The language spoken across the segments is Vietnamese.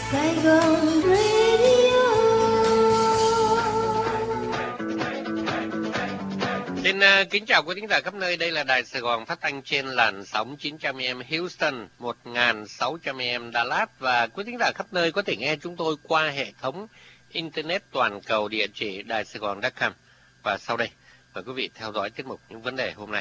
Sài Gòn Radio. Xin kính chào quý thính giả khắp nơi. Đây là Đài Sài Gòn phát thanh trên làn sóng 900 AM Houston, 1600 AM Dallas, và quý thính giả khắp nơi có thể nghe chúng tôi qua hệ thống internet toàn cầu, địa chỉ daisaigon.com. Và sau đây mời quý vị theo dõi tiết mục Những vấn đề hôm nay.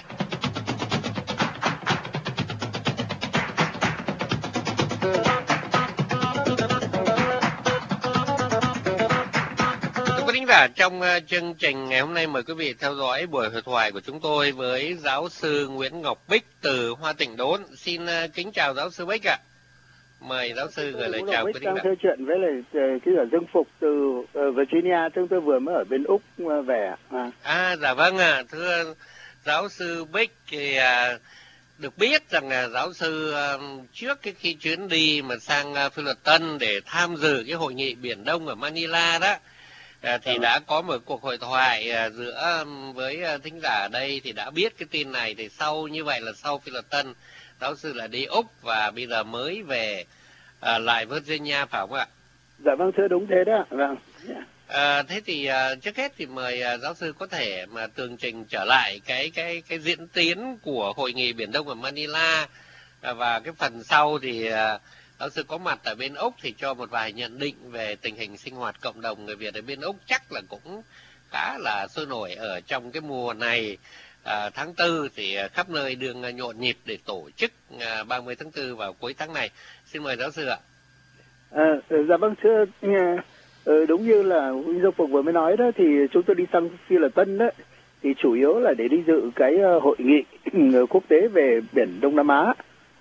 Trong chương trình ngày hôm nay mời quý vị theo dõi buổi hội thoại của chúng tôi với giáo sư Nguyễn Ngọc Bích từ Hoa Tịnh Đốn. Xin kính chào giáo sư Bích ạ. Mời giáo sư gửi lời chào quý thính giả. Tôi nói chuyện với lại cái Dương Phục từ Virginia, tôi vừa mới ở bên Úc về. Dạ vâng ạ. Thưa giáo sư Bích, thì được biết rằng là giáo sư trước khi chuyến đi mà sang Philippines để tham dự cái hội nghị Biển Đông ở Manila đó, thì đã có một cuộc hội thoại giữa với thính giả ở đây, thì đã biết cái tin này. Thì sau như vậy là sau Philippines, giáo sư là đi Úc và bây giờ mới về lại Virginia, phải không ạ? Dạ vâng, thưa đúng thế đó. Vâng. Thế thì trước hết thì mời giáo sư có thể mà tường trình trở lại cái diễn tiến của hội nghị Biển Đông ở Manila, và cái phần sau thì giáo sư có mặt ở bên Úc thì cho một vài nhận định về tình hình sinh hoạt cộng đồng người Việt ở bên Úc, chắc là cũng khá là sôi nổi ở trong cái mùa này. Tháng 4 thì khắp nơi đường nhộn nhịp để tổ chức 30 tháng 4 vào cuối tháng này. Xin mời giáo sư ạ. Dạ vâng, thưa, đúng như là Dương Phục vừa mới nói đó, thì chúng tôi đi sang Philippines đó thì chủ yếu là để đi dự cái hội nghị quốc tế về Biển Đông Nam Á.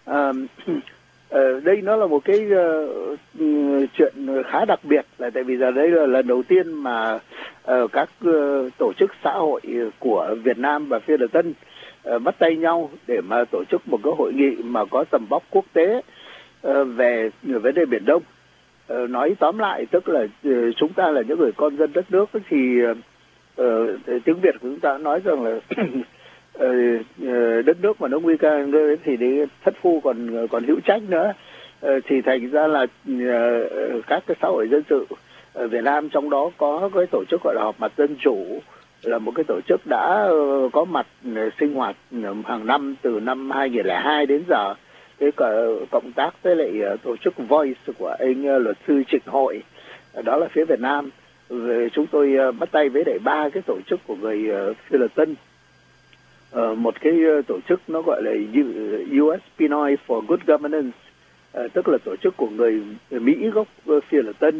Đây nó là một cái chuyện khá đặc biệt, là tại vì giờ đây là lần đầu tiên mà các tổ chức xã hội của Việt Nam và Philippines bắt tay nhau để mà tổ chức một cái hội nghị mà có tầm vóc quốc tế về vấn đề Biển Đông. Nói tóm lại tức là chúng ta là những người con dân đất nước, thì tiếng Việt của chúng ta nói rằng là đất nước mà nó nguy cơ thì để thất phu còn hữu trách nữa. Thì thành ra là các cái xã hội dân sự ở Việt Nam, trong đó có cái tổ chức gọi là Họp Mặt Dân Chủ, là một cái tổ chức đã có mặt sinh hoạt hàng năm từ năm 2002 đến giờ. Thế cộng tác với lại tổ chức Voice của anh luật sư Trịnh Hội, đó là phía Việt Nam. Chúng tôi bắt tay với lại 3 cái tổ chức của người Philippines. Một cái tổ chức nó gọi là US Pinoy for Good Governance, tức là tổ chức của người Mỹ gốc Philippines,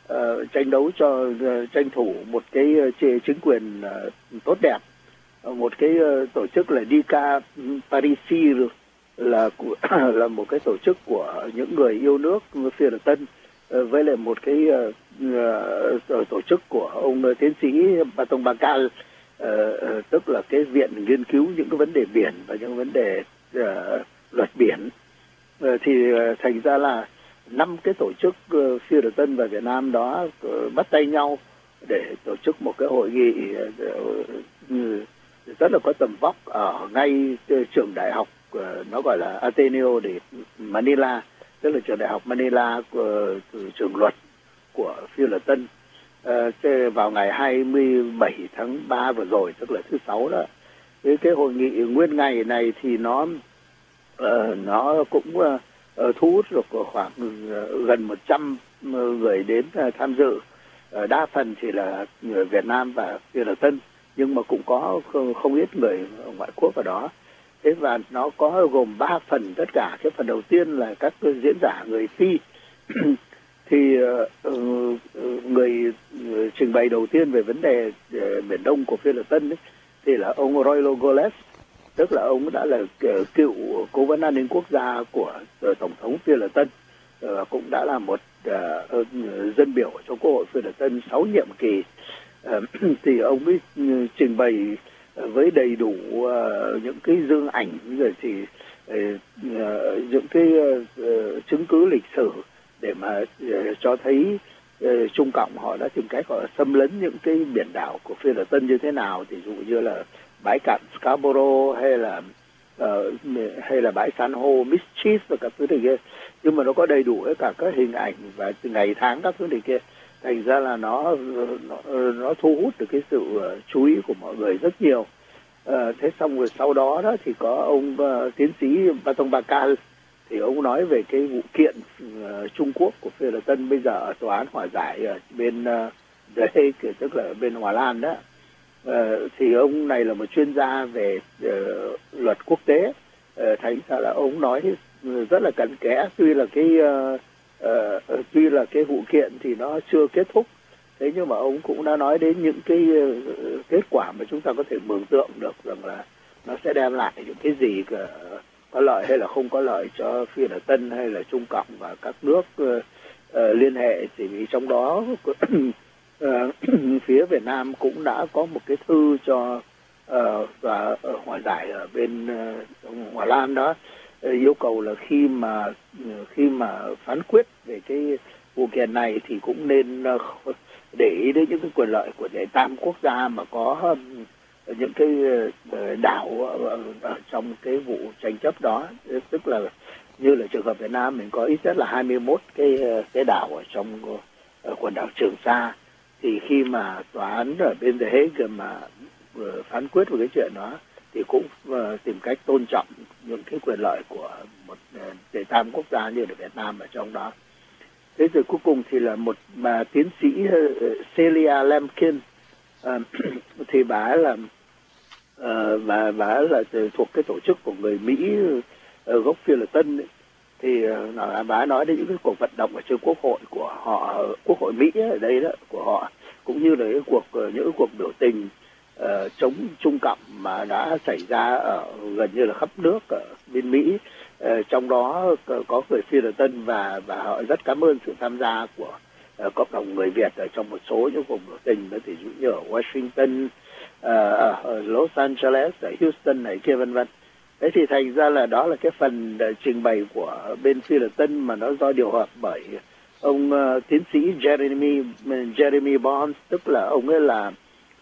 tranh thủ một cái chính quyền tốt đẹp. Một cái tổ chức là Dica Parisi, là một cái tổ chức của những người yêu nước Philippines, với lại một cái tổ chức của ông tiến sĩ Batong Bakal, tức là cái viện nghiên cứu những cái vấn đề biển và những vấn đề luật biển. Thì thành ra là 5 cái tổ chức Philippines và Việt Nam đó bắt tay nhau để tổ chức một cái hội nghị rất là có tầm vóc ở ngay trường đại học, nó gọi là Ateneo de Manila, tức là trường đại học Manila, trường luật của Philippines, vào ngày 27 tháng 3 vừa rồi, tức là thứ Sáu đó. Cái hội nghị nguyên ngày này thì nó cũng thu hút được khoảng gần 100 người đến tham dự. Đa phần thì là người Việt Nam và Philippines, nhưng mà cũng có không ít người ngoại quốc ở đó. Thế và nó có gồm 3 phần tất cả. Cái phần đầu tiên là các diễn giả người Phi. Thì người trình bày đầu tiên về vấn đề Biển Đông của Philippines thì là ông Roylo Goles, tức là ông đã là cựu cố vấn an ninh quốc gia của Tổng thống Philippines, cũng đã là một dân biểu trong Quốc hội Philippines 6 nhiệm kỳ. Thì ông ấy trình bày với đầy đủ những cái dương ảnh, rồi thì những cái chứng cứ lịch sử để mà cho thấy Trung Cộng họ đã tìm cách họ xâm lấn những cái biển đảo của Philippines như thế nào. Thì dụ như là bãi cạn Scarborough hay là bãi san hô Mischief và các thứ này kia. nhưng mà nó có đầy đủ cả các hình ảnh và ngày tháng các thứ này kia, thành ra là nó thu hút được cái sự chú ý của mọi người rất nhiều. Thế xong rồi sau đó đó thì có ông tiến sĩ Patong Bakal, thì ông nói về cái vụ kiện Trung Quốc của Phi Luật Tân bây giờ ở tòa án hòa giải ở bên The Hague, tức là bên Hòa Lan đó. Thì ông này là một chuyên gia về luật quốc tế, thành ra là ông nói rất là cặn kẽ. Tuy là cái vụ kiện thì nó chưa kết thúc, thế nhưng mà ông cũng đã nói đến những cái kết quả mà chúng ta có thể mường tượng được rằng là nó sẽ đem lại những cái gì, có lợi hay là không có lợi cho Phi Luật Tân hay là Trung Cộng và các nước liên hệ. Thì vì trong đó phía Việt Nam cũng đã có một cái thư cho và hòa giải ở bên Hòa Lan đó, yêu cầu là khi mà phán quyết về cái vụ kiện này thì cũng nên để ý đến những cái quyền lợi của đệ tam quốc gia mà có những cái đảo ở trong cái vụ tranh chấp đó. Tức là như là trường hợp Việt Nam mình có ít nhất là 21 cái đảo ở trong quần đảo Trường Sa, thì khi mà tòa án ở bên The Hague mà phán quyết về cái chuyện đó thì cũng tìm cách tôn trọng những cái quyền lợi của một đệ tam quốc gia như là Việt Nam ở trong đó. Thế rồi cuối cùng thì là một bà tiến sĩ Celia Lamkin, thì bà là thuộc cái tổ chức của người Mỹ gốc Phi Luật Tân ấy. Thì bà nói đến những cái cuộc vận động ở trên quốc hội của họ, quốc hội Mỹ ở đây đó của họ, cũng như là những cuộc biểu tình chống Trung Cộng mà đã xảy ra ở gần như là khắp nước ở bên Mỹ. Trong đó có người Phi Luật Tân và họ rất cảm ơn sự tham gia của cộng đồng người Việt ở trong một số những cuộc biểu tình đó, thì dụ như ở Washington, ở Los Angeles, ở Houston này kia vân vân. Thế thì thành ra là đó là cái phần trình bày của bên Phi Luật Tân mà nó do điều hợp bởi ông tiến sĩ Jeremy Bonds, tức là ông ấy là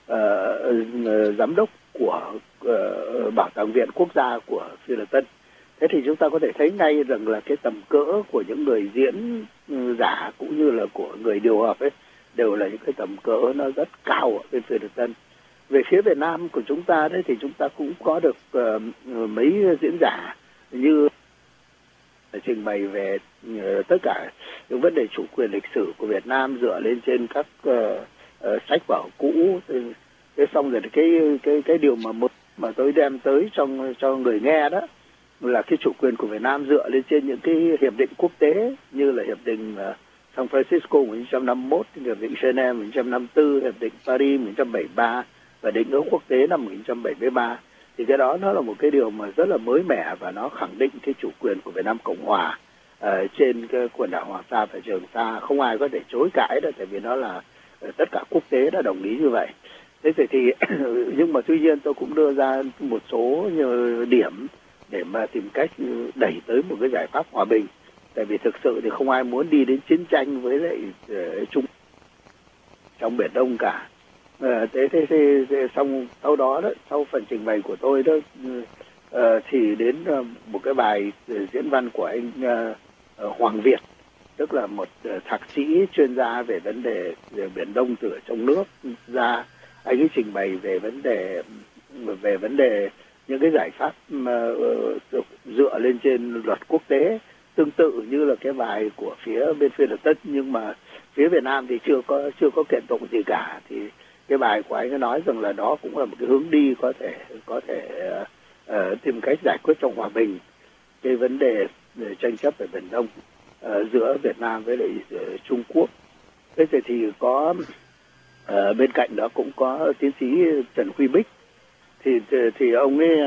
giám đốc của Bảo tàng viện quốc gia của Phi Luật Tân. Thế thì chúng ta có thể thấy ngay rằng là cái tầm cỡ của những người diễn giả cũng như là của người điều hợp ấy đều là những cái tầm cỡ nó rất cao ở bên Phi Luật Tân. Về phía Việt Nam của chúng ta đấy thì chúng ta cũng có được mấy diễn giả như trình bày về tất cả những vấn đề chủ quyền lịch sử của Việt Nam dựa lên trên các sách vở cũ. Thế xong rồi cái điều mà tôi đem tới cho người nghe đó là cái chủ quyền của Việt Nam dựa lên trên những cái hiệp định quốc tế như là hiệp định San Francisco 1951, hiệp định Geneva 1954, hiệp định Paris 1973 và định ước quốc tế năm 1973. Thì cái đó nó là một cái điều mà rất là mới mẻ và nó khẳng định cái chủ quyền của Việt Nam Cộng Hòa trên cái quần đảo Hoàng Sa và Trường Sa. Không ai có thể chối cãi được, tại vì nó là tất cả quốc tế đã đồng ý như vậy. Thế thì nhưng mà tuy nhiên tôi cũng đưa ra một số điểm để mà tìm cách đẩy tới một cái giải pháp hòa bình. Tại vì thực sự thì không ai muốn đi đến chiến tranh với lại Trung trong Biển Đông cả. Thế xong sau đó sau phần trình bày của tôi đó thì đến một cái bài diễn văn của anh Hoàng Việt, tức là một thạc sĩ chuyên gia về vấn đề Biển Đông từ ở trong nước ra. Anh ấy trình bày về vấn đề những cái giải pháp dựa lên trên luật quốc tế, tương tự như là cái bài của phía bên Phi Luật Tân, nhưng mà phía Việt Nam thì chưa có kiện tụng gì cả. Thì cái bài của anh ấy nói rằng là đó cũng là một cái hướng đi có thể tìm cách giải quyết trong hòa bình cái vấn đề tranh chấp ở Biển Đông giữa Việt Nam với lại Trung Quốc. Thế thì có bên cạnh đó cũng có tiến sĩ Trần Huy Bích, thì ông ấy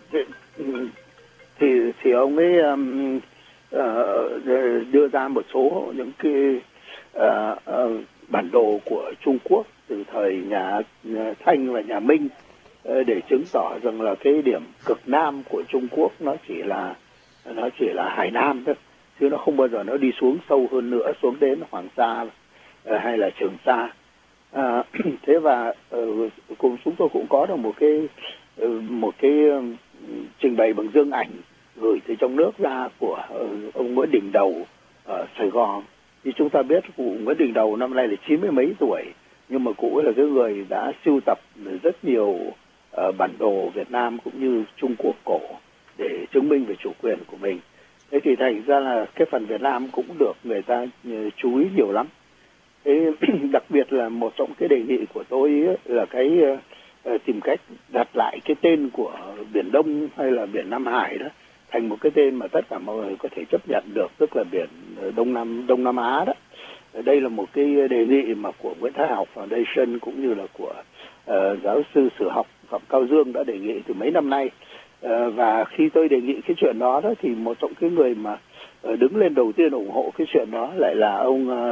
đưa ra một số những cái bản đồ của Trung Quốc từ thời nhà Thanh và nhà Minh để chứng tỏ rằng là cái điểm cực nam của Trung Quốc nó chỉ là Hải Nam thôi, chứ nó không bao giờ nó đi xuống sâu hơn nữa, xuống đến Hoàng Sa hay là Trường Sa. Thế và cùng chúng tôi cũng có được một cái trình bày bằng dương ảnh gửi từ trong nước ra của ông Nguyễn Đình Đầu ở Sài Gòn. Như chúng ta biết, cụ Nguyễn Đình Đầu năm nay là 90 mấy tuổi, nhưng mà cụ là cái người đã sưu tập rất nhiều bản đồ Việt Nam cũng như Trung Quốc cổ để chứng minh về chủ quyền của mình. Thế thì thành ra là cái phần Việt Nam cũng được người ta chú ý nhiều lắm. Thế đặc biệt là một trong cái đề nghị của tôi ấy, là cái tìm cách đặt lại cái tên của Biển Đông hay là Biển Nam Hải đó thành một cái tên mà tất cả mọi người có thể chấp nhận được, tức là Biển Đông Nam Á đó. Đây là một cái đề nghị mà của Nguyễn Thái Học Foundation cũng như là của giáo sư sử học Phạm Cao Dương đã đề nghị từ mấy năm nay. Và khi tôi đề nghị cái chuyện đó thì một trong cái người mà đứng lên đầu tiên ủng hộ cái chuyện đó lại là ông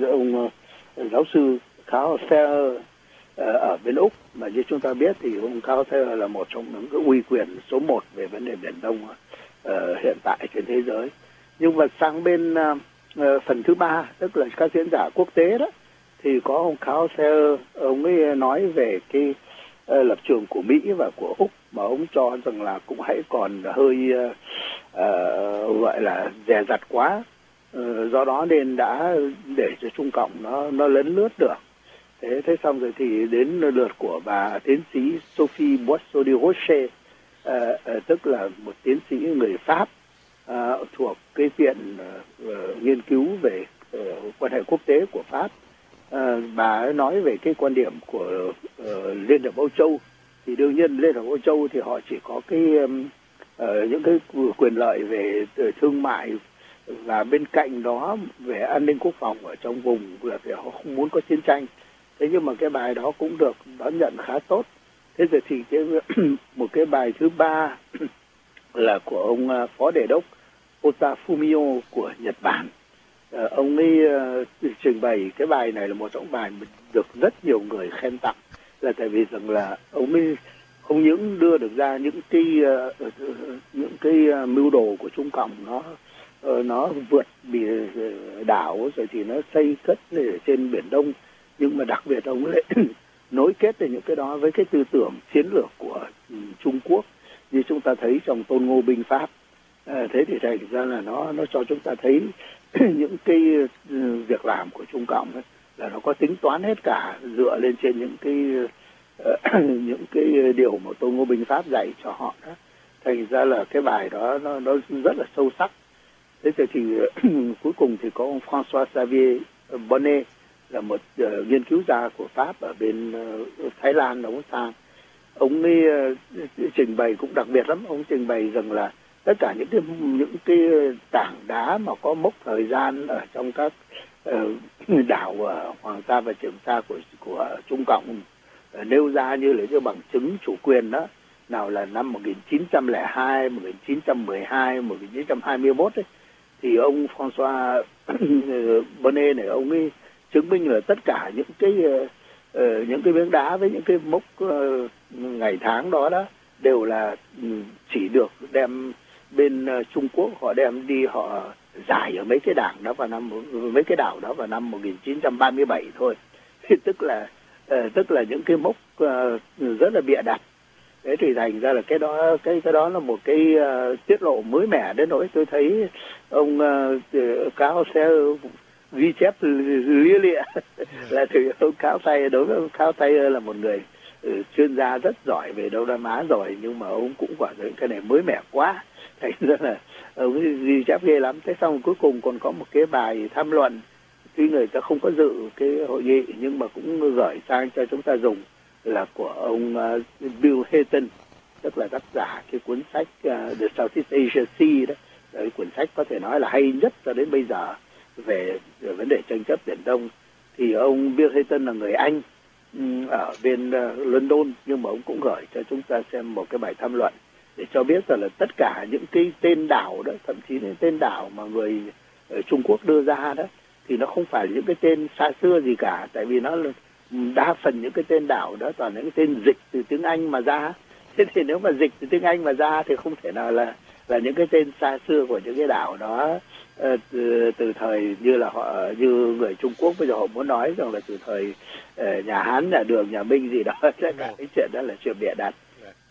giáo sư Carl Thayer ở bên Úc, mà như chúng ta biết thì ông Carl Thayer là một trong những cái uy quyền số 1 về vấn đề Biển Đông hiện tại trên thế giới. Nhưng mà sang bên phần thứ ba, tức là các diễn giả quốc tế đó, thì có ông Carl Thayer, ông ấy nói về cái lập trường của Mỹ và của Úc, mà ông cho rằng là cũng hãy còn hơi gọi là dè dặt quá, do đó nên đã để cho Trung Cộng nó lấn lướt được. Thế xong rồi thì đến lượt của bà tiến sĩ Sophie Boisseau de Rocher, tức là một tiến sĩ người Pháp thuộc cái viện nghiên cứu về quan hệ quốc tế của Pháp. Bà ấy nói về cái quan điểm của Liên Hợp Âu Châu. Thì đương nhiên Liên Hợp Âu Châu thì họ chỉ có cái những cái quyền lợi về thương mại, và bên cạnh đó về an ninh quốc phòng ở trong vùng là thì họ không muốn có chiến tranh. Thế nhưng mà cái bài đó cũng được đón nhận khá tốt. Thế rồi thì một cái bài thứ ba là của ông Phó Đề đốc Ota Fumio của Nhật Bản. Ông ấy trình bày cái bài này là một trong bài được rất nhiều người khen tặng, là tại vì rằng là ông ấy không những đưa được ra những cái mưu đồ của Trung Cộng nó vượt biển đảo rồi thì nó xây cất trên Biển Đông, nhưng mà đặc biệt ông ấy nối kết được những cái đó với cái tư tưởng chiến lược của Trung Quốc, như chúng ta thấy trong Tôn Ngô binh Pháp. Thế thì thành ra là nó cho chúng ta thấy những cái việc làm của Trung Cộng ấy, là nó có tính toán hết cả, dựa lên trên những cái điều mà Tôn Ngô binh Pháp dạy cho họ đó. Thành ra là cái bài đó nó rất là sâu sắc. Thế thì cuối cùng thì có ông François Xavier Bonnet, là một nghiên cứu gia của Pháp ở bên Thái Lan. Ông ấy trình bày cũng đặc biệt lắm. Ông trình bày rằng là tất cả những cái tảng đá mà có mốc thời gian ở trong các đảo Hoàng Sa và Trường Sa của Trung Cộng nêu ra như là cái bằng chứng chủ quyền đó, nào là năm 1902, 1912, 1921 ấy, thì ông François Bonnet này ông ấy chứng minh là tất cả những cái miếng đá với những cái mốc ngày tháng đó đều là chỉ được đem bên Trung Quốc họ đem đi họ giải ở mấy cái đảo đó vào năm 1937 thôi. Tức là những cái mốc rất là bịa đặt. Thế thì thành ra là cái đó là một cái tiết lộ mới mẻ đến nỗi tôi thấy ông Cao sẽ ghi chép lia lịa là từ ông Cao Thayer. Đối với ông Cao Thayer là một người chuyên gia rất giỏi về Đông Nam Á rồi, nhưng mà ông cũng quả thấy cái này mới mẻ quá, thành ra là ông ghi chép ghê lắm. Thế xong cuối cùng còn có một cái bài tham luận, tuy người ta không có dự cái hội nghị nhưng mà cũng gửi sang cho chúng ta dùng, là của ông Bill Hayton, tức là tác giả cái cuốn sách The Southeast Asia Sea đó. Đấy, cuốn sách có thể nói là hay nhất cho đến bây giờ về vấn đề tranh chấp Biển Đông. Thì ông Bill Hayton là người Anh ở bên London, nhưng mà ông cũng gửi cho chúng ta xem một cái bài tham luận để cho biết rằng là tất cả những cái tên đảo đó, thậm chí những tên đảo mà người Trung Quốc đưa ra đó, thì nó không phải là những cái tên xa xưa gì cả, tại vì nó là đa phần những cái tên đảo đó toàn những cái tên dịch từ tiếng Anh mà ra. Thế thì nếu mà dịch từ tiếng Anh mà ra thì không thể nào là những cái tên xa xưa của những cái đảo đó từ thời như người Trung Quốc bây giờ họ muốn nói rằng là từ thời nhà Hán, nhà Đường, nhà Minh gì đó. Tất cả cái chuyện đó là chuyện bịa đặt.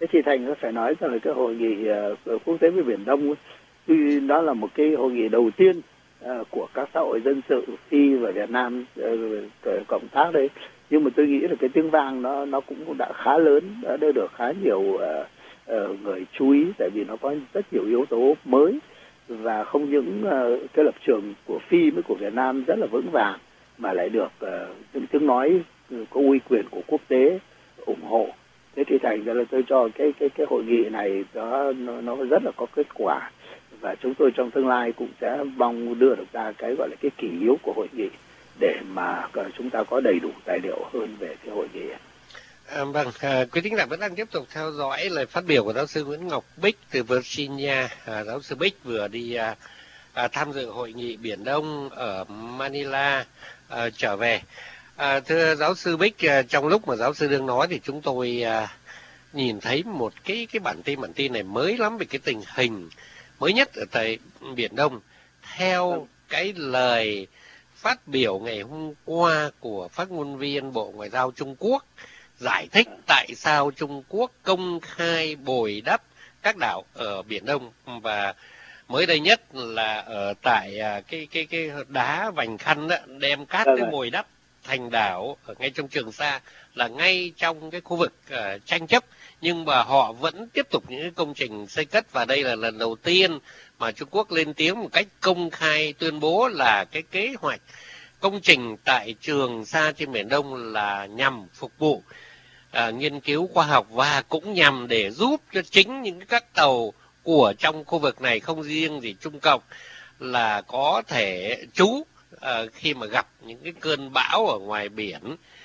Thế thì thành nó phải nói rằng là cái hội nghị quốc tế về Biển Đông, tuy đó là một cái hội nghị đầu tiên của các xã hội dân sự Phi và Việt Nam cộng tác đấy, nhưng mà tôi nghĩ là cái tiếng vang nó cũng đã khá lớn, đã được khá nhiều người chú ý, tại vì nó có rất nhiều yếu tố mới, và không những cái lập trường của Phi với của Việt Nam rất là vững vàng, mà lại được những tiếng nói có uy quyền của quốc tế ủng hộ. Thế thì thành ra là tôi cho cái hội nghị này nó rất là có kết quả, và chúng tôi trong tương lai cũng sẽ mong đưa được ra cái gọi là cái kỷ yếu của hội nghị, để mà chúng ta có đầy đủ tài liệu hơn về cái hội nghị. Vâng, quý thính giả vẫn đang tiếp tục theo dõi lời phát biểu của giáo sư Nguyễn Ngọc Bích từ Virginia. Giáo sư Bích vừa đi tham dự hội nghị Biển Đông ở Manila trở về. Thưa giáo sư Bích, trong lúc mà giáo sư đang nói thì chúng tôi nhìn thấy một cái bản tin này mới lắm về cái tình hình mới nhất ở tại Biển Đông. Theo cái lời phát biểu ngày hôm qua của phát ngôn viên Bộ Ngoại giao Trung Quốc, giải thích tại sao Trung Quốc công khai bồi đắp các đảo ở Biển Đông, và mới đây nhất là ở tại cái đá Vành Khăn đó, đem cát cái bồi đắp thành đảo ở ngay trong Trường Sa, là ngay trong cái khu vực tranh chấp, nhưng mà họ vẫn tiếp tục những cái công trình xây cất, và đây là lần đầu tiên mà Trung Quốc lên tiếng một cách công khai tuyên bố là cái kế hoạch công trình tại Trường Sa trên Biển Đông là nhằm phục vụ nghiên cứu khoa học, và cũng nhằm để giúp cho chính những các tàu của trong khu vực này, không riêng gì Trung Cộng, là có thể trú khi mà gặp những cái cơn bão ở ngoài biển.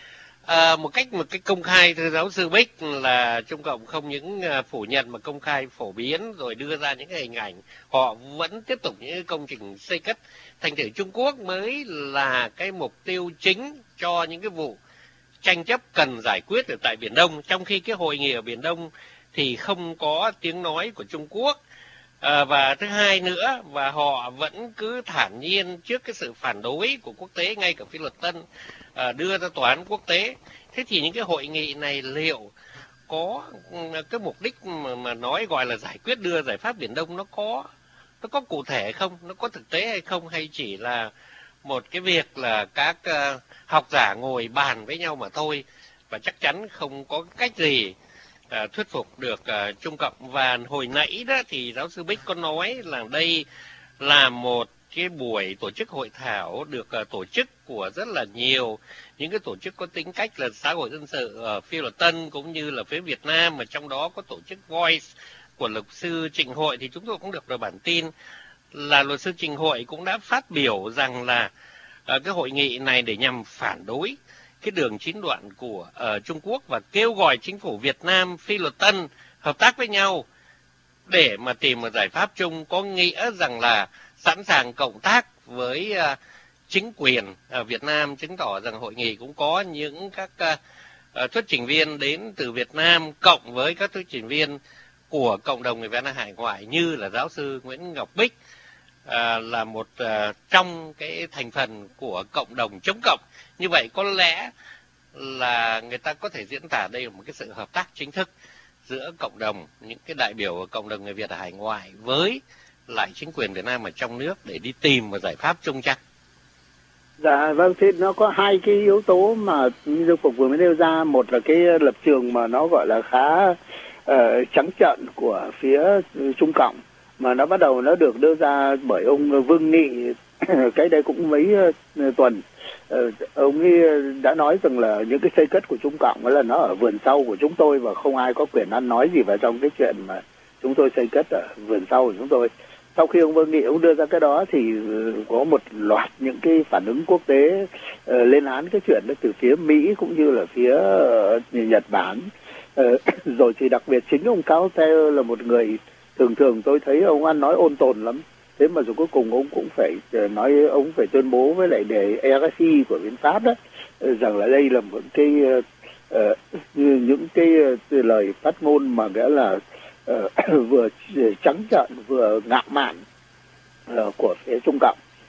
Một cái công khai, thưa giáo sư Bích, là Trung Cộng không những phủ nhận mà công khai phổ biến rồi đưa ra những cái hình ảnh họ vẫn tiếp tục những cái công trình xây cất. Thành thử Trung Quốc mới là cái mục tiêu chính cho những cái vụ tranh chấp cần giải quyết ở tại Biển Đông, trong khi cái hội nghị ở Biển Đông thì không có tiếng nói của Trung Quốc. Và thứ hai nữa, và họ vẫn cứ thản nhiên trước cái sự phản đối của quốc tế, ngay cả phi luật Tân đưa ra tòa án quốc tế. Thế thì những cái hội nghị này liệu có cái mục đích mà nói gọi là giải quyết, đưa giải pháp Biển Đông, nó có cụ thể không, nó có thực tế hay không, hay chỉ là một cái việc là các học giả ngồi bàn với nhau mà thôi, và chắc chắn không có cách gì thuyết phục được Trung Cộng. Và hồi nãy đó thì giáo sư Bích có nói là đây là một cái buổi tổ chức hội thảo được tổ chức của rất là nhiều những cái tổ chức có tính cách là xã hội dân sự ở phi luật Tân cũng như là phía Việt Nam, mà trong đó có tổ chức Voice của luật sư Trịnh Hội. Thì chúng tôi cũng được bản tin là luật sư Trịnh Hội cũng đã phát biểu rằng là cái hội nghị này để nhằm phản đối cái đường chín đoạn của Trung Quốc, và kêu gọi chính phủ Việt Nam, phi luật Tân hợp tác với nhau để mà tìm một giải pháp chung, có nghĩa rằng là sẵn sàng cộng tác với chính quyền Việt Nam, chứng tỏ rằng hội nghị cũng có những các thuyết trình viên đến từ Việt Nam cộng với các thuyết trình viên của cộng đồng người Việt Nam hải ngoại, như là giáo sư Nguyễn Ngọc Bích là một trong cái thành phần của cộng đồng chống cộng. Như vậy có lẽ là người ta có thể diễn tả đây là một cái sự hợp tác chính thức giữa cộng đồng, những cái đại biểu của cộng đồng người Việt ở hải ngoại với lại chính quyền Việt Nam ở trong nước để đi tìm một giải pháp chung chắc. Dạ vâng, thế nó có hai cái yếu tố mà như Dương Phục vừa mới nêu ra. Một là cái lập trường mà nó gọi là khá trắng trợn của phía Trung Cộng, mà nó bắt đầu nó được đưa ra bởi ông Vương Nghị cái đây cũng mấy tuần. Ông ấy đã nói rằng là những cái xây cất của Trung Cộng là nó ở vườn sau của chúng tôi, và không ai có quyền ăn nói gì vào trong cái chuyện mà chúng tôi xây cất ở vườn sau của chúng tôi. Sau khi ông Vương Nghị ông đưa ra cái đó thì có một loạt những cái phản ứng quốc tế lên án cái chuyện đó từ phía Mỹ cũng như là phía Nhật Bản. Rồi thì đặc biệt chính ông Cao Theo là một người thường tôi thấy ông ăn nói ôn tồn lắm. Thế mà rồi cuối cùng ông cũng phải nói, ông phải tuyên bố với lại để RFI của bên Pháp đó rằng là đây là một cái những cái lời phát ngôn mà nghĩa là vừa trắng trợn vừa ngạo mạn của phía Trung Cộng.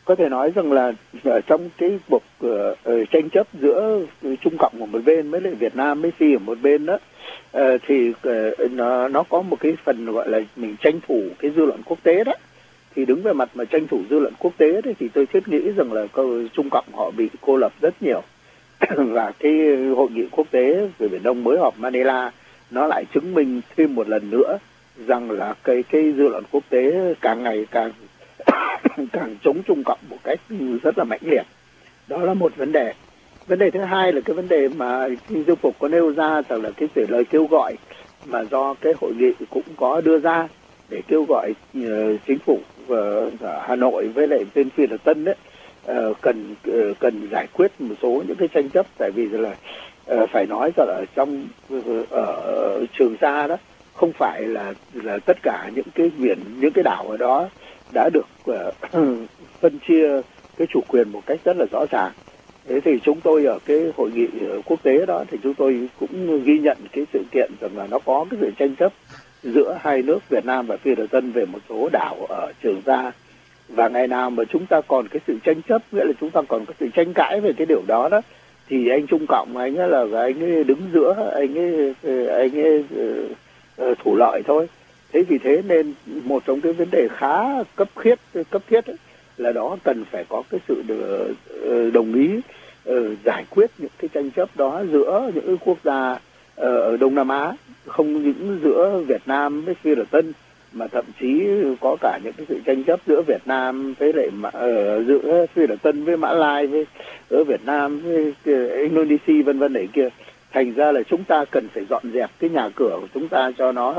có thể nói rằng là ở trong cái cuộc tranh chấp giữa Trung Cộng ở một bên với lại Việt Nam với Phi ở một bên đó, thì nó có một cái phần gọi là mình tranh thủ cái dư luận quốc tế đó. Thì đứng về mặt mà tranh thủ dư luận quốc tế đấy, thì tôi thiết nghĩ rằng là Trung Cộng họ bị cô lập rất nhiều. Và cái hội nghị quốc tế về Biển Đông mới họp Manila nó lại chứng minh thêm một lần nữa rằng là cái dư luận quốc tế càng ngày càng càng chống Trung Cộng một cách rất là mãnh liệt. Đó là một vấn đề. Vấn đề thứ hai là cái vấn đề mà Dương Phục có nêu ra rằng là cái lời kêu gọi mà do cái hội nghị cũng có đưa ra để kêu gọi chính phủ ở Hà Nội với lại bên Phi Luật Tân đấy cần giải quyết một số những cái tranh chấp, tại vì là phải nói rằng ở trong ở Trường Sa đó không phải là tất cả những cái biển, những cái đảo ở đó đã được phân chia cái chủ quyền một cách rất là rõ ràng. Thế thì chúng tôi ở cái hội nghị quốc tế đó thì chúng tôi cũng ghi nhận cái sự kiện rằng là nó có cái sự tranh chấp giữa hai nước Việt Nam và Phi Luật Tân về một số đảo ở Trường Sa. Và ngày nào mà chúng ta còn cái sự tranh chấp, nghĩa là chúng ta còn có sự tranh cãi về cái điều đó đó, thì anh Trung Cộng anh ấy đứng giữa, anh ấy thủ lợi thôi. Thế vì thế nên một trong cái vấn đề khá cấp thiết ấy, là đó cần phải có cái sự đồng ý giải quyết những cái tranh chấp đó giữa những quốc gia ở Đông Nam Á, không những giữa Việt Nam với Phi Luật Tân mà thậm chí có cả những cái sự tranh chấp giữa Việt Nam với lại giữa Phi Luật Tân với Mã Lai, với ở Việt Nam với Indonesia vân vân này kia. Thành ra là chúng ta cần phải dọn dẹp cái nhà cửa của chúng ta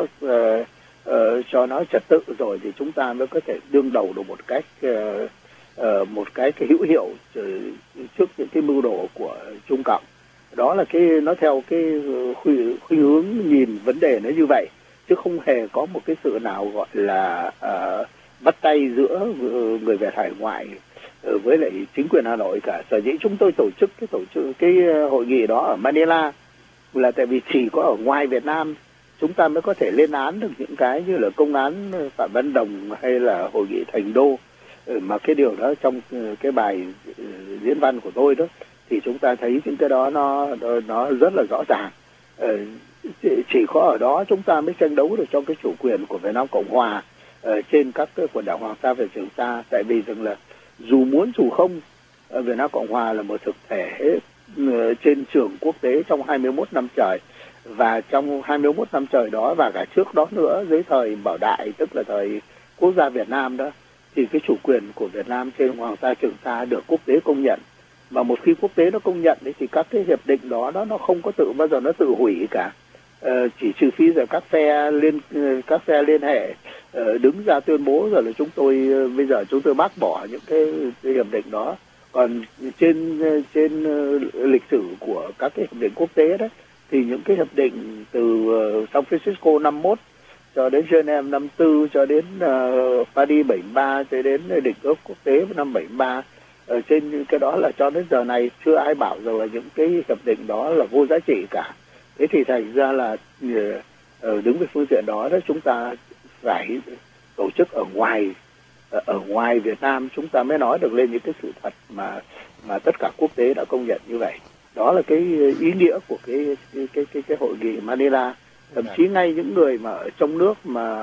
cho nó trật tự, rồi thì chúng ta mới có thể đương đầu được một cái hữu hiệu trước những cái mưu đồ của Trung Cộng. Đó là nó theo cái khuynh hướng nhìn vấn đề nó như vậy, chứ không hề có một cái sự nào gọi là bắt tay giữa người Việt hải ngoại với lại chính quyền Hà Nội cả. Sở dĩ chúng tôi tổ chức cái hội nghị đó ở Manila là tại vì chỉ có ở ngoài Việt Nam chúng ta mới có thể lên án được những cái như là công án Phạm Văn Đồng hay là hội nghị Thành Đô. Mà cái điều đó trong cái bài diễn văn của tôi đó thì chúng ta thấy những cái đó nó rất là rõ ràng. Chỉ có ở đó chúng ta mới tranh đấu được cho cái chủ quyền của Việt Nam Cộng Hòa trên các cái quần đảo Hoàng Sa và Trường Sa. Tại vì rằng là dù muốn dù không, Việt Nam Cộng Hòa là một thực thể trên trường quốc tế trong 21 năm trời. Và trong 21 năm trời đó và cả trước đó nữa, dưới thời Bảo Đại, tức là thời quốc gia Việt Nam đó, thì cái chủ quyền của Việt Nam trên Hoàng Sa Trường Sa được quốc tế công nhận. Và một khi quốc tế nó công nhận thì các cái hiệp định đó nó không có bao giờ nó tự hủy cả. Chỉ trừ phi là các phe liên hệ đứng ra tuyên bố rồi là bây giờ chúng tôi bác bỏ những cái hiệp định đó. Còn trên lịch sử của các cái hiệp định quốc tế đó thì những cái hiệp định từ San Francisco 51 cho đến Geneva 54 cho đến Paris 73 cho đến Định ước quốc tế năm 73, trên cái đó là cho đến giờ này chưa ai bảo rằng là những cái hiệp định đó là vô giá trị cả. Thế thì thành ra là đứng về phương diện đó chúng ta phải tổ chức ở ngoài Việt Nam chúng ta mới nói được lên những cái sự thật mà tất cả quốc tế đã công nhận như vậy. Đó là cái ý nghĩa của cái hội nghị Manila. Thậm chí ngay những người mà ở trong nước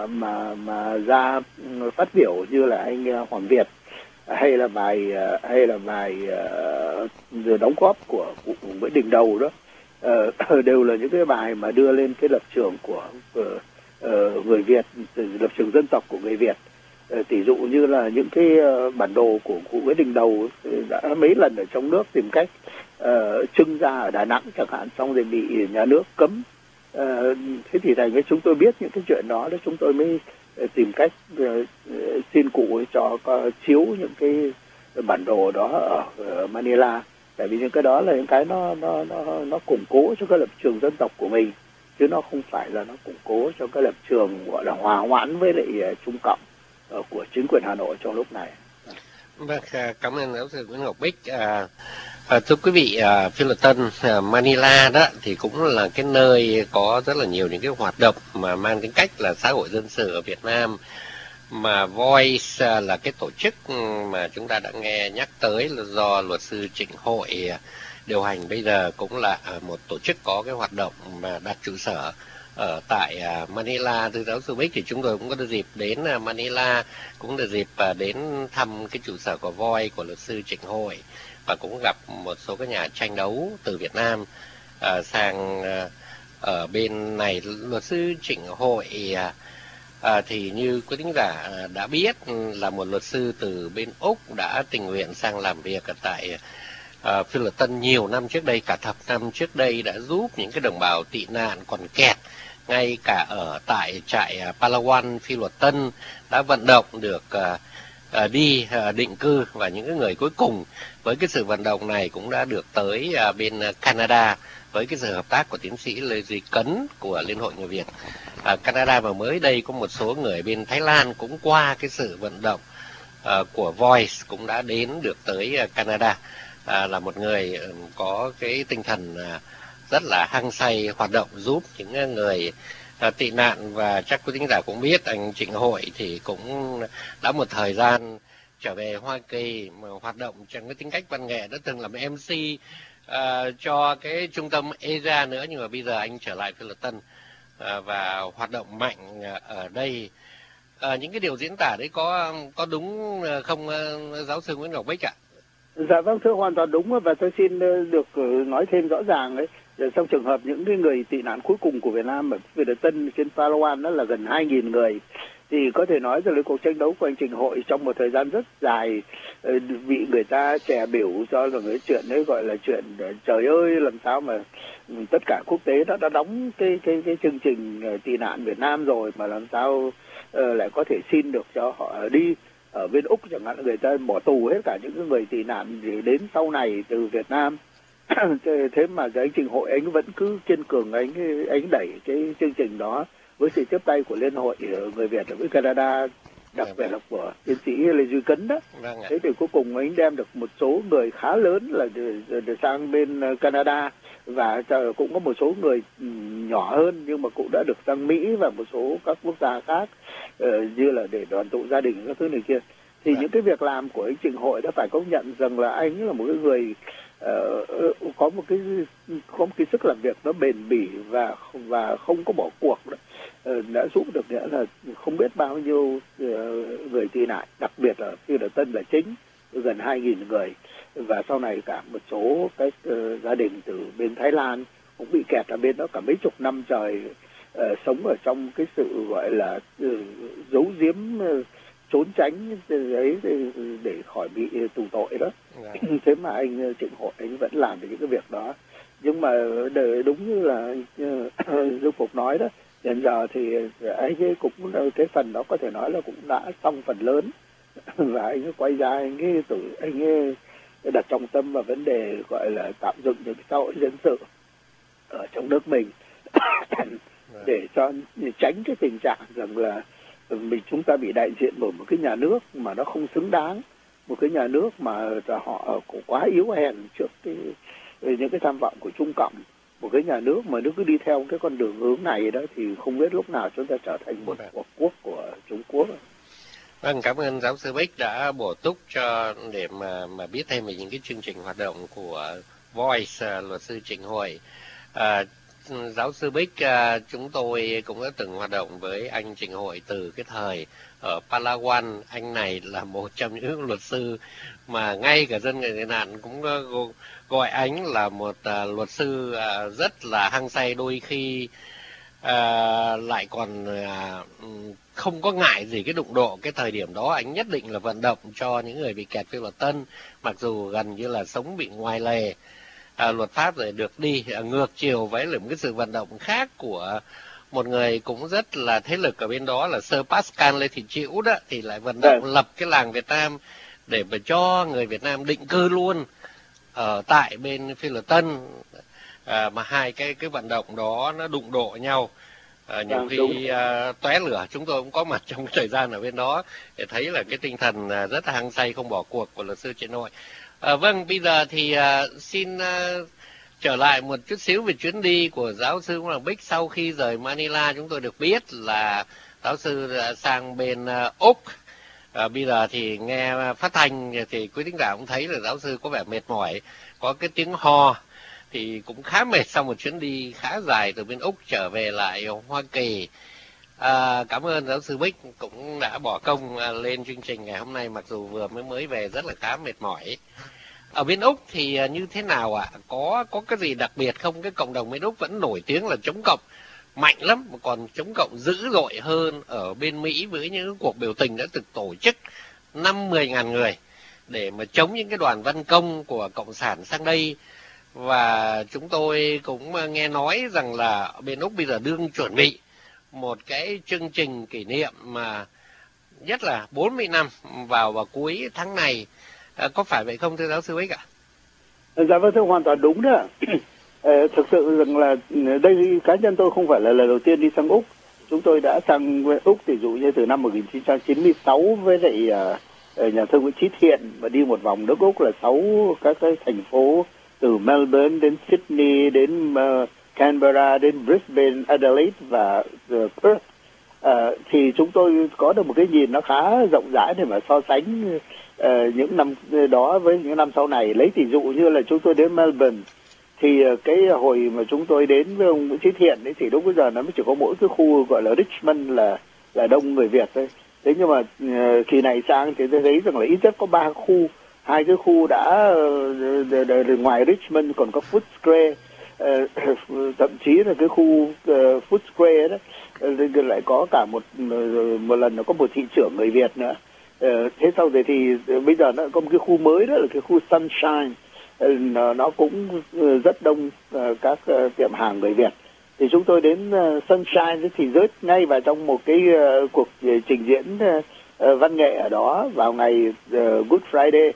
mà ra phát biểu như là anh Hoàng Việt hay là bài đóng góp của Nguyễn Đình Đầu đó, đều là những cái bài mà đưa lên cái lập trường của người Việt, lập trường dân tộc của người Việt. Tỷ dụ như là những cái bản đồ của cụ Nguyễn Đình Đầu đã mấy lần ở trong nước tìm cách trưng ra ở Đà Nẵng chẳng hạn, xong rồi bị nhà nước cấm. Thế thì thành với chúng tôi biết những cái chuyện đó, chúng tôi mới tìm cách xin cụ cho chiếu những cái bản đồ đó ở Manila. Tại vì những cái đó là những cái nó củng cố cho cái lập trường dân tộc của mình, chứ nó không phải là nó củng cố cho cái lập trường gọi là hòa hoãn với lại Trung Cộng của chính quyền Hà Nội trong lúc này. Vâng, cảm ơn giáo sư Nguyễn Ngọc Bích. Thưa quý vị, Phi Luật Tân, Manila đó thì cũng là cái nơi có rất là nhiều những cái hoạt động mà mang tính cách là xã hội dân sự ở Việt Nam. mà Voice là cái tổ chức mà chúng ta đã nghe nhắc tới là do luật sư Trịnh Hội điều hành, bây giờ cũng là một tổ chức có cái hoạt động mà đặt trụ sở ở tại Manila. Thưa giáo sư Bích, thì chúng tôi cũng có được dịp đến Manila, cũng được dịp đến thăm cái trụ sở của Voice của luật sư Trịnh Hội, và cũng gặp một số các nhà tranh đấu từ Việt Nam sang ở bên này. Luật sư Trịnh Hội thì như quý thính giả đã biết là một luật sư từ bên Úc đã tình nguyện sang làm việc ở tại Phi Luật Tân nhiều năm trước đây, cả thập năm trước đây, đã giúp những cái đồng bào tị nạn còn kẹt ngay cả ở tại trại Palawan Phi Luật Tân, đã vận động được đi định cư, và những cái người cuối cùng với cái sự vận động này cũng đã được tới bên Canada với cái sự hợp tác của tiến sĩ Lê Duy Cấn của Liên hội Người Việt Canada, và mới đây có một số người bên Thái Lan cũng qua cái sự vận động của Voice cũng đã đến được tới Canada, là một người có cái tinh thần rất là hăng say hoạt động giúp những người tị nạn. Và chắc quý thính giả cũng biết anh Trịnh Hội thì cũng đã một thời gian trở về Hoa Kỳ mà hoạt động trong cái tính cách văn nghệ, đã từng làm MC cho cái trung tâm ERA nữa, nhưng mà bây giờ anh trở lại Phi Luật Tân và hoạt động mạnh ở đây. Những cái điều diễn tả đấy có đúng không giáo sư Nguyễn Ngọc Bích ạ? Dạ vâng, thưa, hoàn toàn đúng, và tôi xin được nói thêm rõ ràng đấy. Trong trường hợp những cái người tị nạn cuối cùng của Việt Nam ở Phi Luật Tân trên Palawan đó là gần 2.000 người, thì có thể nói rằng là cuộc tranh đấu của anh Trịnh Hội trong một thời gian rất dài bị người ta chè biểu cho là cái chuyện đấy gọi là chuyện trời ơi, làm sao mà tất cả quốc tế đã đóng cái chương trình tị nạn Việt Nam rồi mà làm sao lại có thể xin được cho họ đi. Ở bên Úc chẳng hạn, người ta bỏ tù hết cả những người tị nạn đến sau này từ Việt Nam. Thế mà anh Trịnh Hội anh vẫn cứ kiên cường, anh đẩy cái chương trình đó với sự tiếp tay của Liên hội Người Việt ở với Canada, đặc biệt là của tiến sĩ Lê Duy Cấn đó. Thế thì cuối cùng anh đem được một số người khá lớn là để sang bên Canada, và cũng có một số người nhỏ hơn nhưng mà cũng đã được sang Mỹ và một số các quốc gia khác như là để đoàn tụ gia đình các thứ này kia. Thì những cái việc làm của anh Trịnh Hội đã phải công nhận rằng là anh là một cái người có một cái sức làm việc nó bền bỉ và không có bỏ cuộc đó. Đã giúp được, nghĩa là không biết bao nhiêu người tị nạn, đặc biệt là Phi Luật Tân là chính, gần 2.000 người, và sau này cả một số cái gia đình từ bên Thái Lan cũng bị kẹt ở bên đó cả mấy chục năm trời, sống ở trong cái sự gọi là giấu giếm, trốn tránh ấy để khỏi bị tù tội đó. Thế mà anh Trịnh Hội anh vẫn làm được những cái việc đó. Nhưng mà đúng như là Dương Phục nói đó, hiện giờ thì anh ấy cũng cái phần đó có thể nói là cũng đã xong phần lớn, và anh ấy quay ra anh ấy đặt trọng tâm vào vấn đề gọi là tạo dựng những cái xã hội dân sự ở trong nước mình để cho tránh cái tình trạng rằng là chúng ta bị đại diện bởi một cái nhà nước mà nó không xứng đáng, một cái nhà nước mà họ quá yếu hèn trước những cái tham vọng của Trung Cộng, một cái nhà nước mà nếu cứ đi theo cái con đường hướng này đó thì không biết lúc nào chúng ta trở thành một quốc của Trung Quốc. Vâng, cảm ơn giáo sư Bích đã bổ túc cho để mà biết thêm về những cái chương trình hoạt động của Voice, luật sư Trịnh Hội. Giáo sư Bích, chúng tôi cũng đã từng hoạt động với anh Trịnh Hội từ cái thời ở Palawan. Anh này là một trong những luật sư mà ngay cả dân người tị nạn cũng gọi anh là một luật sư rất là hăng say, đôi khi lại còn không có ngại gì cái đụng độ. Cái thời điểm đó anh nhất định là vận động cho những người bị kẹt Phi Luật Tân, mặc dù gần như là sống bị ngoài lề luật pháp rồi được đi ngược chiều với một cái sự vận động khác của một người cũng rất là thế lực ở bên đó là Sir Pascal Lê Thị Chĩu đó, thì lại vận động lập cái làng Việt Nam để mà cho người Việt Nam định cư luôn ở tại bên Phi Luật Tân, mà hai cái vận động đó nó đụng độ nhau. Nhiều khi tóe lửa. Chúng tôi cũng có mặt trong cái thời gian ở bên đó để thấy là cái tinh thần rất là hăng say không bỏ cuộc của luật sư Trịnh Hội. Vâng, bây giờ thì xin trở lại một chút xíu về chuyến đi của giáo sư Nguyễn Ngọc Bích. Sau khi rời Manila, chúng tôi được biết là giáo sư sang bên Úc. Bây giờ thì nghe phát thanh thì quý thính giả cũng thấy là giáo sư có vẻ mệt mỏi, có cái tiếng ho, thì cũng khá mệt sau một chuyến đi khá dài từ bên Úc trở về lại Hoa Kỳ. Cảm ơn giáo sư Bích cũng đã bỏ công lên chương trình ngày hôm nay, mặc dù vừa mới về rất là khá mệt mỏi. Ở bên Úc thì như thế nào ạ? Có cái gì đặc biệt không? Cái cộng đồng bên Úc vẫn nổi tiếng là chống cộng mạnh lắm, mà còn chống cộng dữ dội hơn ở bên Mỹ với những cuộc biểu tình đã được tổ chức 5-10 ngàn người để mà chống những cái đoàn văn công của Cộng sản sang đây. Và chúng tôi cũng nghe nói rằng là bên Úc bây giờ đương chuẩn bị một cái chương trình kỷ niệm mà nhất là 40 năm vào cuối tháng này. Có phải vậy không thưa giáo sư Bích ạ? Dạ vâng, thưa, hoàn toàn đúng đó. Thực sự rằng là đây cá nhân tôi không phải là lần đầu tiên đi sang Úc. Chúng tôi đã sang Úc ví dụ như từ năm 1996 với lại nhà thơ Nguyễn Chí Thiện, và đi một vòng nước Úc là 6 các cái thành phố từ Melbourne đến Sydney đến Canberra đến Brisbane, Adelaide và Perth. Thì chúng tôi có được một cái nhìn nó khá rộng rãi để mà so sánh những năm đó với những năm sau này. Lấy ví dụ như là chúng tôi đến Melbourne thì cái hồi mà chúng tôi đến với ông Nguyễn Chí Thiện ấy, thì lúc bây giờ nó mới chỉ có mỗi cái khu gọi là Richmond là đông người Việt thôi. Thế nhưng mà kỳ này sang thì tôi thấy rằng là ít nhất có 3 khu, 2 cái khu đã ngoài Richmond còn có Footscray, thậm chí là cái khu Footscray đó lại có cả một lần nó có một thị trưởng người Việt nữa. Thế sau rồi thì bây giờ nó có một cái khu mới, đó là cái khu Sunshine, nó cũng rất đông các tiệm hàng người Việt. Thì chúng tôi đến Sunshine thì rớt ngay vào trong một cái cuộc trình diễn văn nghệ ở đó vào ngày Good Friday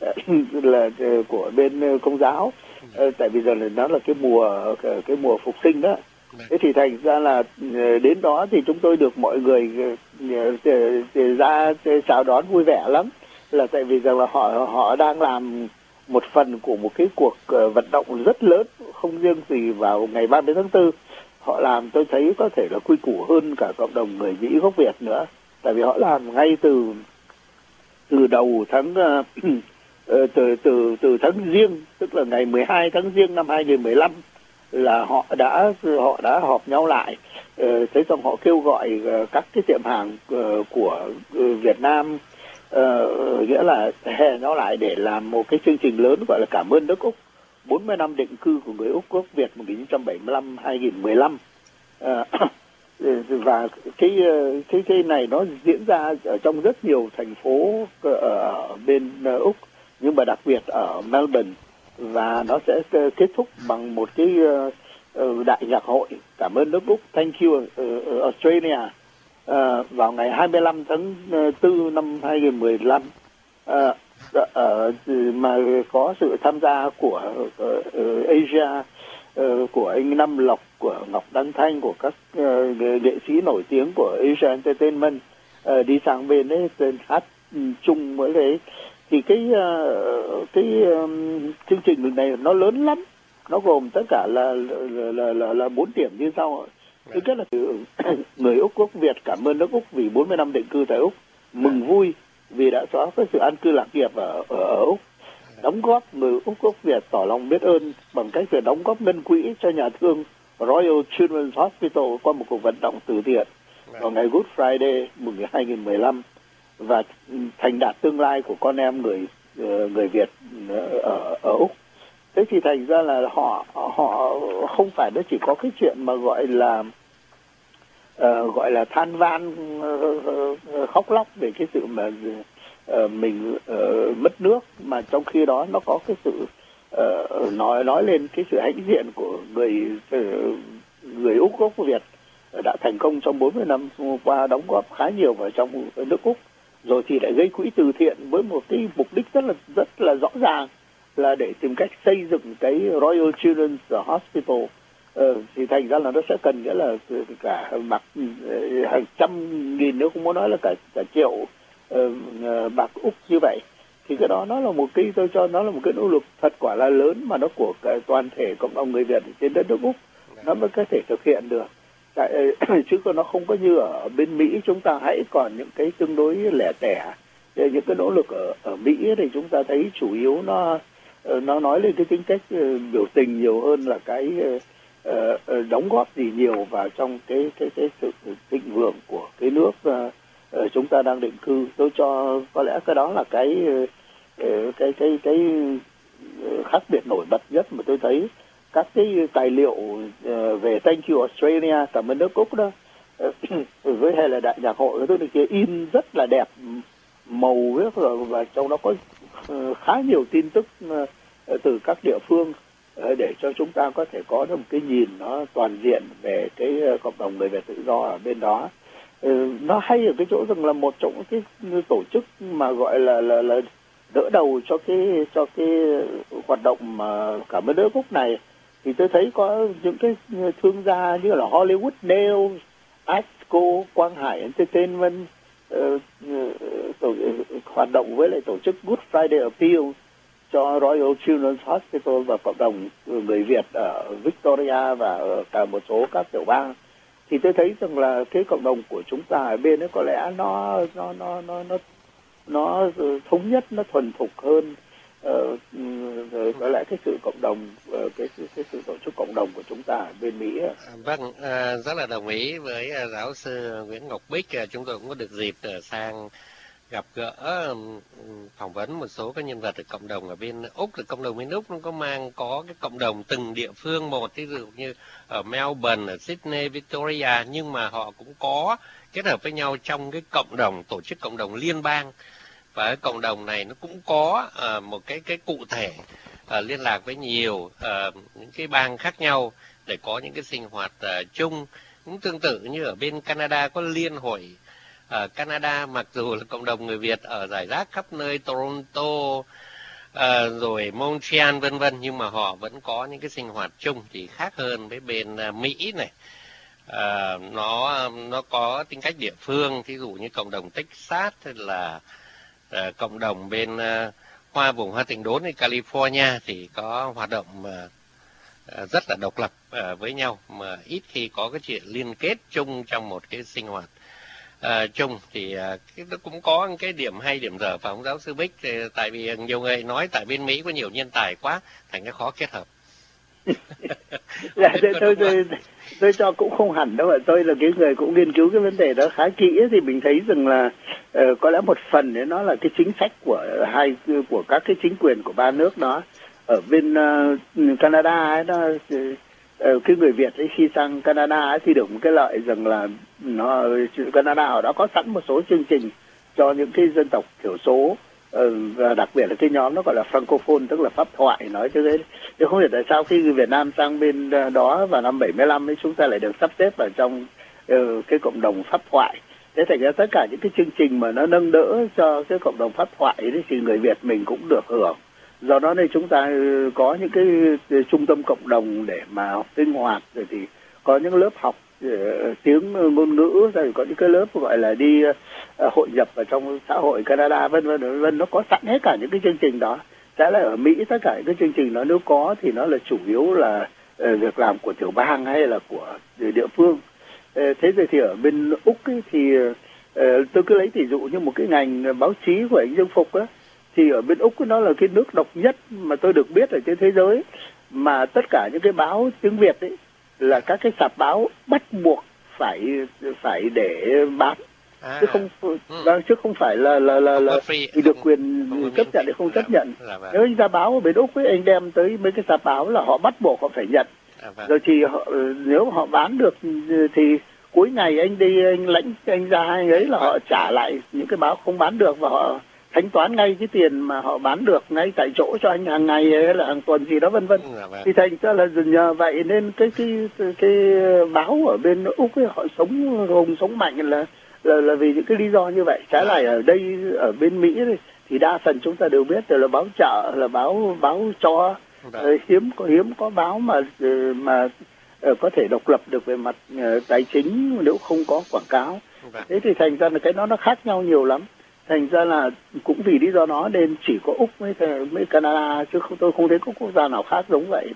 là của bên Công giáo. Tại vì giờ là nó là cái mùa phục sinh đó. Thế thì thành ra là đến đó thì chúng tôi được mọi người ra chào đón vui vẻ lắm, là tại vì rằng là họ đang làm một phần của một cái cuộc vận động rất lớn, không riêng gì vào ngày 30 tháng 4. Họ làm tôi thấy có thể là quy củ hơn cả cộng đồng người Mỹ gốc Việt nữa, tại vì họ làm ngay từ đầu tháng từ tháng Giêng, tức là ngày 12 tháng Giêng năm 2015 là họ đã họp nhau lại. Thế xong họ kêu gọi các cái tiệm hàng của Việt Nam, nghĩa là hè nó lại để làm một cái chương trình lớn gọi là cảm ơn nước Úc 40 năm định cư của người Úc gốc Việt 1975-2015. Và cái này nó diễn ra ở trong rất nhiều thành phố ở bên Úc, nhưng mà đặc biệt ở Melbourne, và nó sẽ kết thúc bằng một cái đại nhạc hội cảm ơn nước Úc, Thank You Australia, vào ngày 25 tháng 4 năm 2015, mà có sự tham gia của Asia, của anh Năm Lộc, của Ngọc Đăng Thanh, của các nghệ sĩ nổi tiếng của Asia Entertainment đi sang bên đấy hát chung với đấy. Thì cái chương trình này nó lớn lắm, nó gồm tất cả là 4 điểm như sau. Thứ nhất là người Úc gốc Việt cảm ơn nước Úc vì 40 năm định cư tại Úc, mừng vui vì đã xóa cái sự an cư lạc nghiệp ở Úc. Đóng góp người Úc gốc Việt tỏ lòng biết ơn bằng cách là đóng góp ngân quỹ cho nhà thương Royal Children's Hospital qua một cuộc vận động từ thiện vào ngày Good Friday mùng 2015, và thành đạt tương lai của con em người Việt ở Úc. Thế thì thành ra là họ không phải nó chỉ có cái chuyện mà gọi là than van khóc lóc về cái sự mà mình mất nước, mà trong khi đó nó có cái sự nói lên cái sự hãnh diện của người Úc gốc Việt đã thành công trong 40 năm qua, đóng góp khá nhiều vào trong nước Úc, rồi thì lại gây quỹ từ thiện với một cái mục đích rất là rõ ràng, là để tìm cách xây dựng cái Royal Children's Hospital. Thì thành ra là nó sẽ cần nghĩa là cả bạc hàng trăm nghìn, nếu không muốn nói là cả triệu bạc Úc như vậy. Thì cái đó nó là một cái, tôi cho nó là một cái nỗ lực thật quả là lớn, mà nó của cả toàn thể cộng đồng người Việt trên đất nước Úc nó mới có thể thực hiện được. chứ còn nó không có như ở bên Mỹ. Chúng ta hãy còn những cái tương đối lẻ tẻ. Những cái nỗ lực ở Mỹ thì chúng ta thấy chủ yếu nó nói lên cái tính cách biểu tình nhiều hơn là cái đóng góp gì nhiều vào trong cái sự thịnh vượng của cái nước chúng ta đang định cư. Tôi cho có lẽ cái đó là cái khác biệt nổi bật nhất mà tôi thấy. Các cái tài liệu về Thank You Australia, cảm ơn nước Úc đó, với hay là đại nhạc hội tôi được kia in rất là đẹp, màu viết rồi, và trong đó có khá nhiều tin tức từ các địa phương để cho chúng ta có thể có được một cái nhìn nó toàn diện về cái cộng đồng người Việt tự do ở bên đó. Nó hay ở cái chỗ rằng là một trong cái tổ chức mà gọi là đỡ đầu cho cái hoạt động mà cảm ơn nước Úc này, thì tôi thấy có những cái thương gia như là Hollywood Nails, Asco, Quang Hải Entertainment hoạt động với lại tổ chức Good Friday Appeal cho Royal Children's Hospital và cộng đồng người Việt ở Victoria và ở cả một số các tiểu bang. Thì tôi thấy rằng là cái cộng đồng của chúng ta ở bên ấy có lẽ nó thống nhất, nó thuần thục hơn. Có lẽ cái sự cộng đồng, cái sự tổ chức cộng đồng của chúng ta ở bên Mỹ. Vâng, rất là đồng ý với giáo sư Nguyễn Ngọc Bích. Chúng tôi cũng có được dịp sang gặp gỡ, phỏng vấn một số các nhân vật ở cộng đồng ở bên Úc. Thì cộng đồng bên Úc nó có cái cộng đồng từng địa phương một, ví dụ như ở Melbourne, ở Sydney, Victoria, nhưng mà họ cũng có kết hợp với nhau trong cái cộng đồng, tổ chức cộng đồng liên bang. Và cái cộng đồng này nó cũng có một cái cụ thể liên lạc với nhiều những cái bang khác nhau để có những cái sinh hoạt chung. Cũng tương tự như ở bên Canada có Liên hội Canada, mặc dù là cộng đồng người Việt ở rải rác khắp nơi, Toronto rồi Montreal vân vân, nhưng mà họ vẫn có những cái sinh hoạt chung. Thì khác hơn với bên Mỹ này, nó có tính cách địa phương, thí dụ như cộng đồng Texas hay là cộng đồng bên vùng Hoa Tịnh Đốn hay California thì có hoạt động rất là độc lập với nhau, mà ít khi có cái chuyện liên kết chung trong một cái sinh hoạt chung. Thì nó cũng có cái điểm hay điểm dở, phải không giáo sư Bích? Thì, tại vì nhiều người nói tại bên Mỹ có nhiều nhân tài quá, thành cái khó kết hợp. Dạ, tôi cho cũng không hẳn đâu ạ. Tôi là cái người cũng nghiên cứu cái vấn đề đó khá kỹ, thì mình thấy rằng là có lẽ một phần đấy nó là cái chính sách của các cái chính quyền của ba nước đó. Ở bên Canada ấy, cái người Việt ấy khi sang Canada ấy, thì được một cái lợi rằng là Canada ở đó có sẵn một số chương trình cho những cái dân tộc thiểu số, và đặc biệt là cái nhóm nó gọi là francophone, tức là pháp thoại nói chứ đấy. Nhưng không hiểu tại sao khi Việt Nam sang bên đó vào năm 75 ấy, chúng ta lại được sắp xếp vào trong cái cộng đồng pháp thoại. Thế thành ra tất cả những cái chương trình mà nó nâng đỡ cho cái cộng đồng pháp thoại ấy, thì người Việt mình cũng được hưởng. Do đó nên chúng ta có những cái trung tâm cộng đồng để mà học sinh hoạt, rồi thì có những lớp học tiếng ngôn ngữ, rồi có những cái lớp gọi là đi hội nhập vào trong xã hội Canada vân vân. Nó có sẵn hết cả những cái chương trình đó. Trái lại ở Mỹ tất cả những cái chương trình đó nếu có thì nó là chủ yếu là việc làm của tiểu bang hay là của địa phương. Thế rồi thì ở bên Úc ấy, thì tôi cứ lấy ví dụ như một cái ngành báo chí của anh Dương Phục á, thì ở bên Úc nó là cái nước độc nhất mà tôi được biết ở trên thế giới mà tất cả những cái báo tiếng Việt ấy là các cái sạp báo bắt buộc phải để bán, chứ không phải là được quyền chấp nhận hay không chấp nhận. Nếu anh ra báo ở bên Úc ấy, anh đem tới mấy cái sạp báo là họ bắt buộc họ phải nhận. Rồi thì nếu họ bán được thì cuối ngày anh đi anh ra anh ấy là họ trả lại những cái báo không bán được, và họ thanh toán ngay cái tiền mà họ bán được ngay tại chỗ cho anh hàng ngày hay là hàng tuần gì đó vân vân. Thì thành ra là nhờ vậy nên cái báo ở bên Úc ấy, họ sống mạnh là vì những cái lý do như vậy. Trái lại ở đây ở bên Mỹ thì đa phần chúng ta đều biết là báo chợ là báo cho, hiếm có báo mà có thể độc lập được về mặt tài chính nếu không có quảng cáo. Thế thì thành ra là cái nó khác nhau nhiều lắm. Thành ra là cũng vì lý do đó nên chỉ có Úc mới Canada, chứ tôi không thấy có quốc gia nào khác giống vậy cả.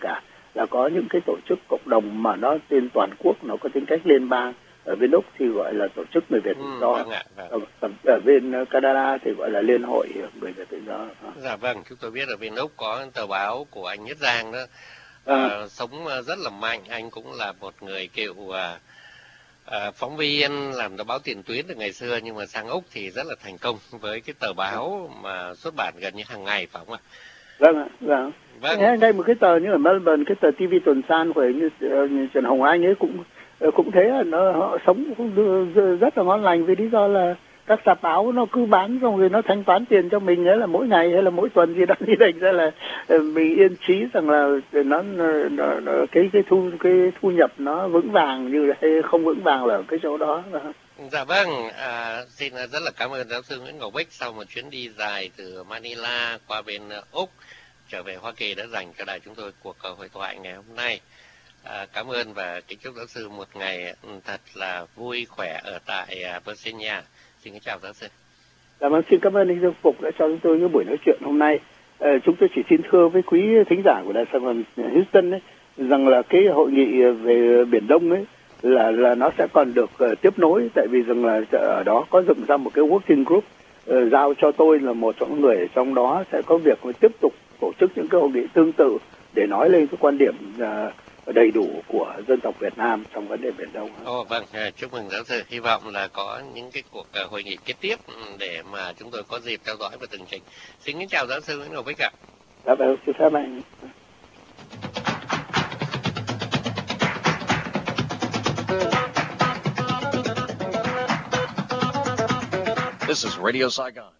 là có những cái tổ chức cộng đồng mà nó trên toàn quốc, nó có tính cách liên bang. Ở bên Úc thì gọi là tổ chức người Việt tự do, ở bên Canada thì gọi là Liên hội người Việt tự do. Dạ vâng, chúng tôi biết ở bên Úc có tờ báo của anh Nhất Giang đó, sống rất là mạnh. Anh cũng là một người cựu phóng viên làm tờ báo tiền tuyến từ ngày xưa, nhưng mà sang Úc thì rất là thành công với cái tờ báo mà xuất bản gần như hàng ngày, phải không ạ? Vâng ạ, vâng. Ngay một cái tờ như ở Melbourne, cái tờ TV Tuần San của như Trần Hồng Anh ấy cũng thế, họ sống cũng rất là ngon lành, vì lý do là các tạp báo nó cứ bán xong rồi nó thanh toán tiền cho mình, ấy là mỗi ngày hay là mỗi tuần gì đó, thì thành ra là mình yên trí rằng là nó cái thu nhập nó vững vàng, như hay không vững vàng là ở cái chỗ đó. Dạ vâng, xin rất là cảm ơn giáo sư Nguyễn Ngọc Bích sau một chuyến đi dài từ Manila qua bên Úc trở về Hoa Kỳ đã dành cho đài chúng tôi cuộc hội thoại ngày hôm nay. Cảm ơn và kính chúc giáo sư một ngày thật là vui khỏe ở tại Virginia. Xin kính chào giáo sư. Dạ vâng, xin cảm ơn anh Dương Phục đã cho chúng tôi cái buổi nói chuyện hôm nay. Chúng tôi chỉ xin thưa với quý thính giả của đài Sài Gòn Houston ấy, rằng là cái hội nghị về Biển Đông ấy là nó sẽ còn được tiếp nối, tại vì rằng là ở đó có dựng ra một cái working group giao cho tôi là một trong người ở trong đó sẽ có việc tiếp tục tổ chức những cái hội nghị tương tự để nói lên cái quan điểm đầy đủ của dân tộc Việt Nam trong vấn đề Biển Đông. Vâng, chúc mừng giáo sư. Hy vọng là có những cái cuộc hội nghị kế tiếp để mà chúng tôi có dịp theo dõi và tường trình. Xin kính chào giáo sư Nguyễn Ngọc Bích ạ. Dạ vâng, xin phép anh. This is Radio Saigon.